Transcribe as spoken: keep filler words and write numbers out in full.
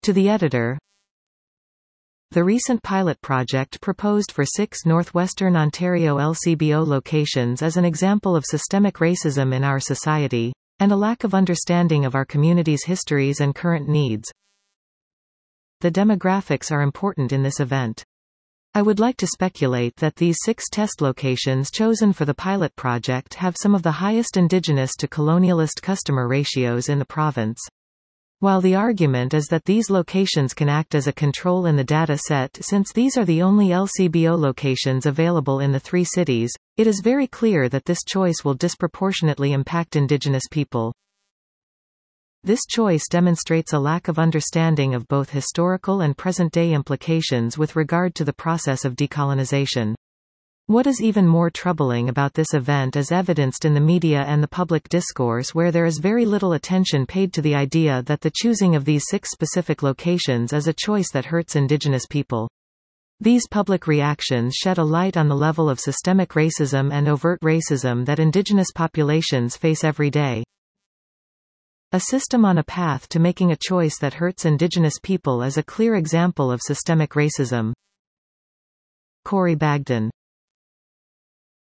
To the editor. The recent pilot project proposed for six northwestern Ontario L C B O locations is an example of systemic racism in our society, and a lack of understanding of our community's histories and current needs. The demographics are important in this event. I would like to speculate that these six test locations chosen for the pilot project have some of the highest Indigenous to colonialist customer ratios in the province. While the argument is that these locations can act as a control in the data set since these are the only L C B O locations available in the three cities, it is very clear that this choice will disproportionately impact Indigenous people. This choice demonstrates a lack of understanding of both historical and present-day implications with regard to the process of decolonization. What is even more troubling about this event is evidenced in the media and the public discourse, where there is very little attention paid to the idea that the choosing of these six specific locations is a choice that hurts Indigenous people. These public reactions shed a light on the level of systemic racism and overt racism that Indigenous populations face every day. A system on a path to making a choice that hurts Indigenous people is a clear example of systemic racism. Corey Bagdon.